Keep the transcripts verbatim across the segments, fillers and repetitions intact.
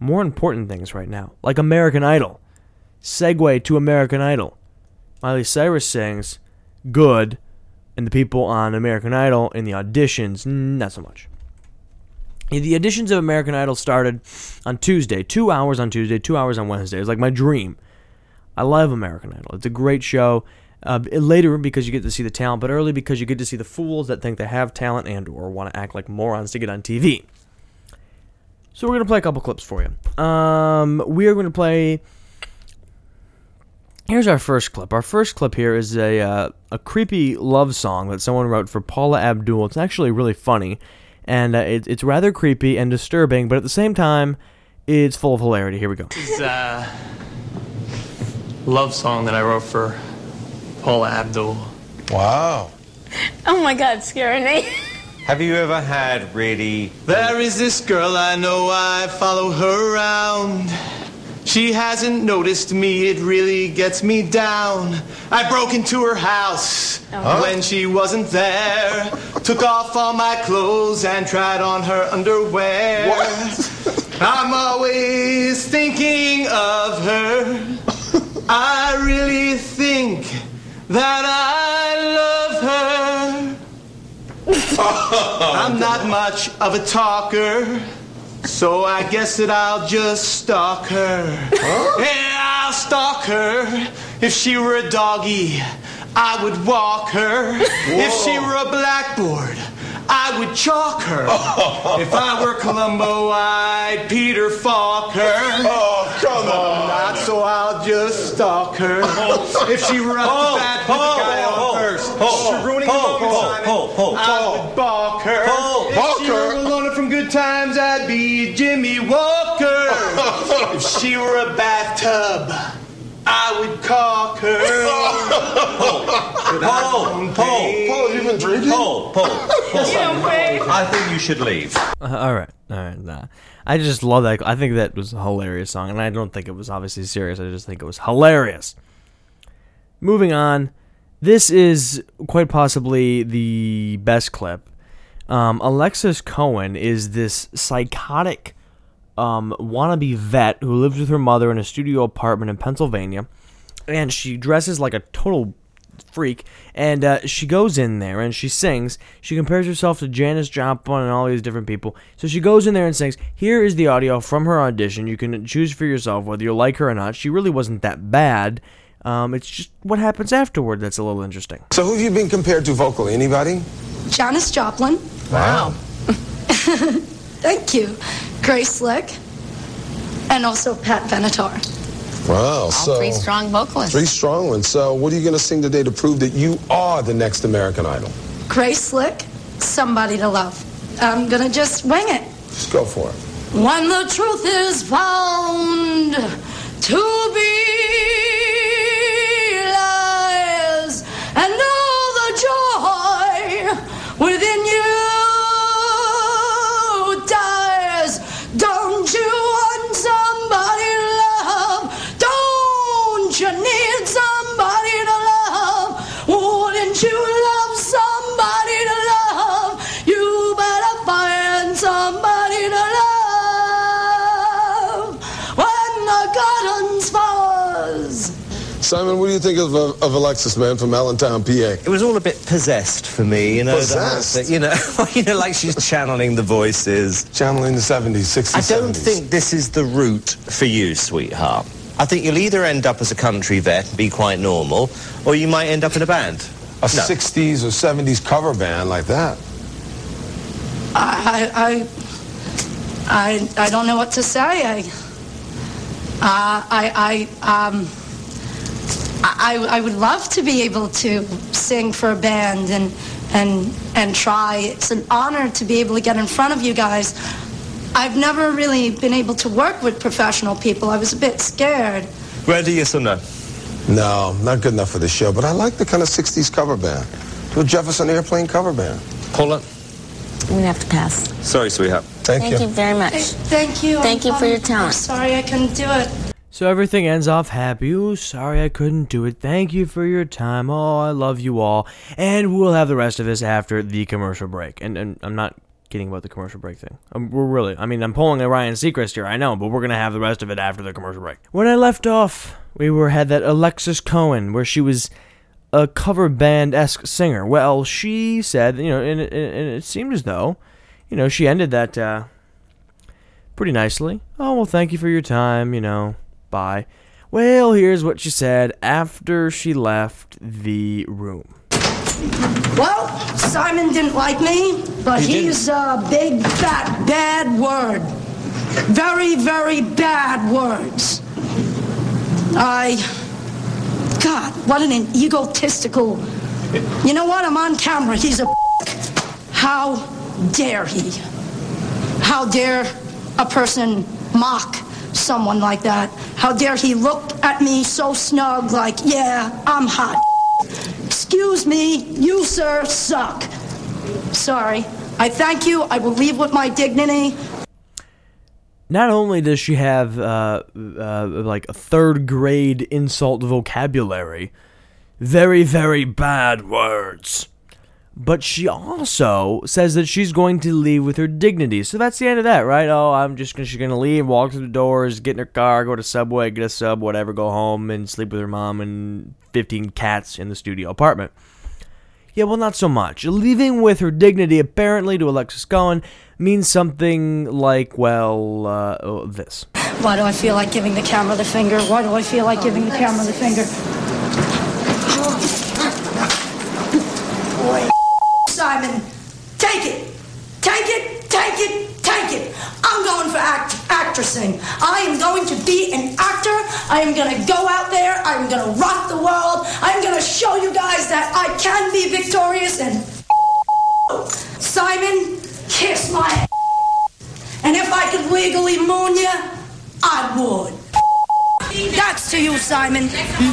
more important things right now, like American Idol. Segue to American Idol. Miley Cyrus sings good, and the people on American Idol in the auditions, not so much. The auditions of American Idol started on Tuesday, two hours on Tuesday, two hours on Wednesday. It was like my dream. I love American Idol. It's a great show. Uh, later because you get to see the talent, but early because you get to see the fools that think they have talent and or want to act like morons to get on T V. So we're going to play a couple clips for you. Um, we are going to play... Here's our first clip. Our first clip here is a uh, a creepy love song that someone wrote for Paula Abdul. It's actually really funny, and uh, it, it's rather creepy and disturbing, but at the same time, it's full of hilarity. Here we go. This is a love song that I wrote for Paula Abdul. Wow. Oh my God, scaring me. Have you ever had really... There is this girl I know, I follow her around. She hasn't noticed me, it really gets me down. I broke into her house oh. when she wasn't there. Took off all my clothes and tried on her underwear. What? I'm always thinking of her. I really think that I love her. I'm not much of a talker, so I guess that I'll just stalk her. Huh? Yeah, I'll stalk her. If she were a doggy, I would walk her. Whoa. If she were a blackboard, I would chalk her. Oh. If I were Columbo, I'd Peter Falk her. Oh, come on. Not so I'll just stalk her. Oh. If she were up oh. to bat, put the guy oh. on first. Oh. If she ruining oh. the oh. oh. oh. I would balk her. Oh. If balk she her. were a loner from Good Times, I'd be Jimmy Walker. If she were a bathtub, I would caulk her. Paul, Paul, Paul, Paul, you've been drinking? Paul, Paul, Paul. I think you should leave. Uh, all right, all right, nah. I just love that. I think that was a hilarious song, and I don't think it was obviously serious. I just think it was hilarious. Moving on, this is quite possibly the best clip. Um, Alexis Cohen is this psychotic um, wannabe vet who lives with her mother in a studio apartment in Pennsylvania, and she dresses like a total freak, and uh, she goes in there and she sings. She compares herself to Janis Joplin and all these different people. So she goes in there and sings. Here is the audio from her audition. You can choose for yourself whether you like her or not. She really wasn't that bad. Um, it's just what happens afterward that's a little interesting. So who have you been compared to vocally? Anybody? Janis Joplin. Wow. Thank you. Grace Slick. And also Pat Benatar. Wow. All so three strong vocalists. Three strong ones. So what are you going to sing today to prove that you are the next American Idol? Grace Slick, Somebody to Love. I'm going to just wing it. Just go for it. When the truth is found to be lies, and all the joy within you dies, don't you want somebody to love? Don't you need somebody to love? Wouldn't you love somebody to love? You better find somebody to love. When the curtains falls. Simon, what do you think of, uh, of Alexis, man, from Allentown, P A? It was all a bit possessed for me, you know. Possessed? That, you know, you know, like she's channeling the voices. Channeling the seventies, sixties, I don't seventies. think this is the route for you, sweetheart. I think you'll either end up as a country vet and be quite normal, or you might end up in a band. A no. sixties or seventies cover band like that. I, I, I, I don't know what to say. I, uh, I, I, um, I, I would love to be able to sing for a band and, and, and try. It's an honor to be able to get in front of you guys. I've never really been able to work with professional people. I was a bit scared. Ready, yes or no? No, not good enough for the show, but I like the kind of sixties cover band. The Jefferson Airplane cover band. Paula? I'm going to have to pass. Sorry, sweetheart. Thank, Thank you. you. very much. Hey, thank you. Thank I'm, you for your I'm talent. sorry I couldn't do it. So everything ends off happy. Ooh, sorry I couldn't do it. Thank you for your time. Oh, I love you all. And we'll have the rest of this after the commercial break. And, and I'm not kidding about the commercial break thing. Um, we're really, I mean, I'm pulling a Ryan Seacrest here, I know, but we're going to have the rest of it after the commercial break. When I left off, we were had that Alexis Cohen, where she was a cover band-esque singer. Well, she said, you know, and it, and it seemed as though, you know, she ended that uh, pretty nicely. Oh, well, thank you for your time, you know, bye. Well, here's what she said after she left the room. Well, Simon didn't like me, but He he's a big, fat, bad word. Very, very bad words. I... God, what an egotistical... You know what? I'm on camera. He's a... How dare he? How dare a person mock someone like that? How dare he look at me so snug like, yeah, I'm hot. Excuse me, you, sir, suck. Sorry. I thank you. I will leave with my dignity. Not only does she have uh, uh, like a third grade insult vocabulary, very, very bad words, but she also says that she's going to leave with her dignity. So that's the end of that, right? Oh, I'm just gonna, she's going to leave, walk through the doors, get in her car, go to Subway, get a sub, whatever, go home and sleep with her mom and fifteen cats in the studio apartment. Yeah, well, not so much. Leaving with her dignity, apparently, to Alexis Cohen, means something like, well, uh, oh, this. Why do I feel like giving the camera the finger? Why do I feel like giving the camera the finger? Simon, take it. Take it, take it, take it. I'm going for act- actressing. I am going to be an actor. I am going to go out there. I am going to rock the world. I am going to show you guys that I can be victorious and Simon, kiss my ass. And if I could legally moon you, I would. That's to you, Simon.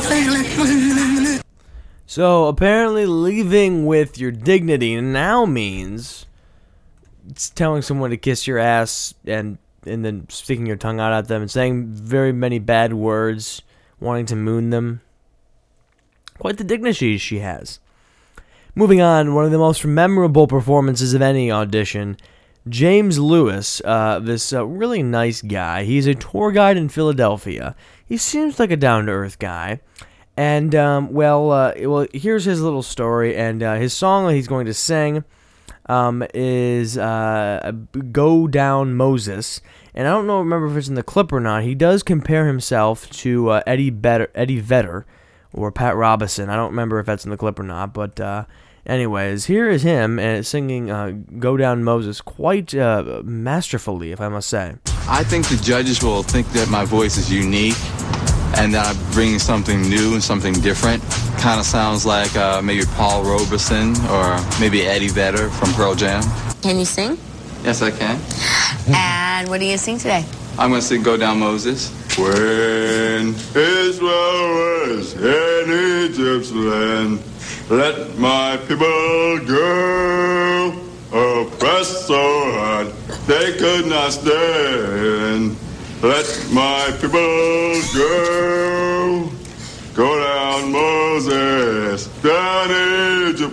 So apparently leaving with your dignity now means it's telling someone to kiss your ass and and then sticking your tongue out at them and saying very many bad words, wanting to moon them. Quite the dignity she has. Moving on, one of the most memorable performances of any audition, James Lewis, uh, this uh, really nice guy. He's a tour guide in Philadelphia. He seems like a down-to-earth guy. And, um, well, uh, well, here's his little story, and uh, his song that he's going to sing um, is uh, Go Down Moses. And I don't know, remember if it's in the clip or not. He does compare himself to uh, Eddie, Vedder, Eddie Vedder or Pat Robinson. I don't remember if that's in the clip or not, but uh, anyways, here is him uh, singing uh, Go Down Moses quite uh, masterfully, if I must say. I think the judges will think that my voice is unique and that I'm bringing something new and something different. Kind of sounds like uh, maybe Paul Robeson or maybe Eddie Vedder from Pearl Jam. Can you sing? Yes, I can. And what do you sing today? I'm going to sing Go Down Moses. When Israel was in Egypt's land, let my people go, oppressed so hard they could not stand. Let my people go, go down Moses, down Egypt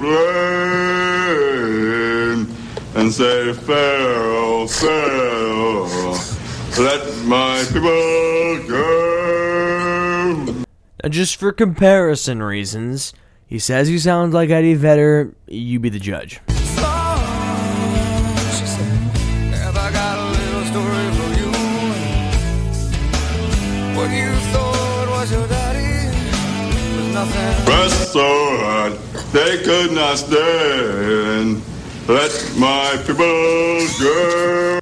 land, and say, Pharaoh, Pharaoh, let my people go. Now, just for comparison reasons, he says he sounds like Eddie Vedder. You be the judge. Pressed so hard they could not stand. Let my people go.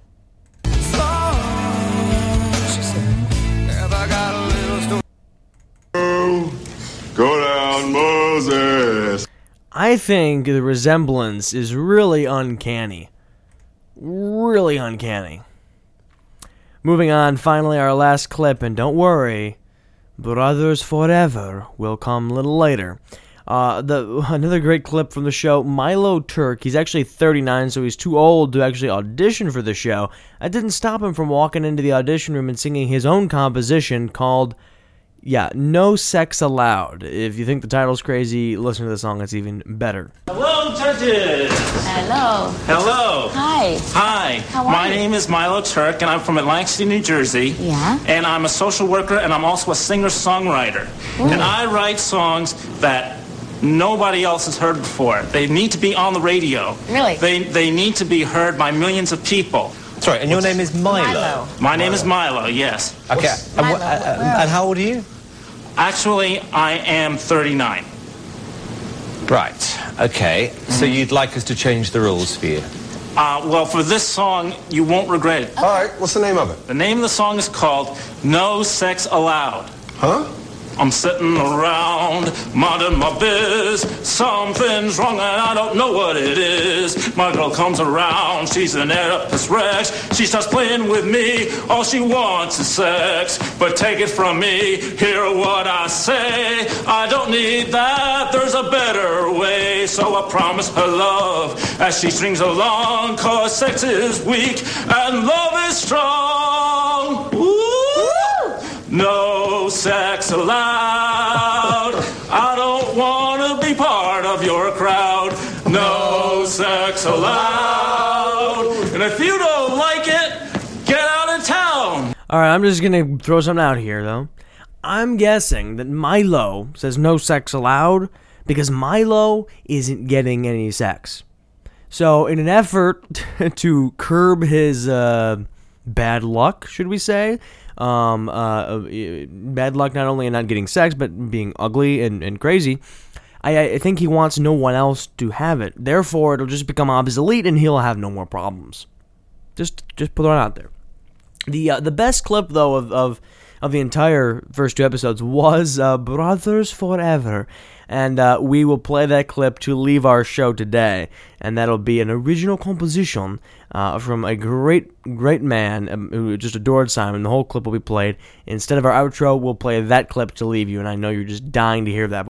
Go down, Moses. I think the resemblance is really uncanny. Really uncanny. Moving on, finally, our last clip, and don't worry, Brothers Forever will come a little later. Uh, the another great clip from the show, Milo Turk. He's actually thirty-nine, so he's too old to actually audition for the show. I didn't stop him from walking into the audition room and singing his own composition called Yeah, No Sex Allowed. If you think the title's crazy, listen to the song. It's even better. Hello, judges. Hello. Hello. Hi. Hi. How are My you? name is Milo Turk, and I'm from Atlantic City, New Jersey. Yeah? And I'm a social worker, and I'm also a singer-songwriter. Ooh. And I write songs that nobody else has heard before. They need to be on the radio. Really? They they need to be heard by millions of people. Sorry, and your name is Milo? Milo. My name is Milo, yes. Okay, and, Milo, wh- uh, where- and how old are you? Actually, I am thirty-nine. Right, okay. So you'd like us to change the rules for you? Uh, well, for this song, you won't regret it. All right, what's the name of it? The name of the song is called No Sex Allowed. Huh? I'm sitting around, minding my biz. Something's wrong and I don't know what it is. My girl comes around, she's an Oedipus Rex. She starts playing with me, all she wants is sex. But take it from me, hear what I say. I don't need that, there's a better way. So I promise her love as she strings along. Cause sex is weak and love is strong. Ooh. No sex allowed. I don't want to be part of your crowd. No sex allowed. And if you don't like it, get out of town. All right, I'm just going to throw something out here, though. I'm guessing that Milo says no sex allowed because Milo isn't getting any sex. So in an effort to curb his uh, bad luck, should we say, um, uh, bad luck not only in not getting sex, but being ugly and, and crazy, I, I think he wants no one else to have it. Therefore, it'll just become obsolete and he'll have no more problems. Just just put it out there. The uh, the best clip, though, of, of, of the entire first two episodes was uh, Brothers Forever. And uh, we will play that clip to leave our show today. And that'll be an original composition uh, from a great, great man um, who just adored Simon. The whole clip will be played. Instead of our outro, we'll play that clip to leave you. And I know you're just dying to hear that.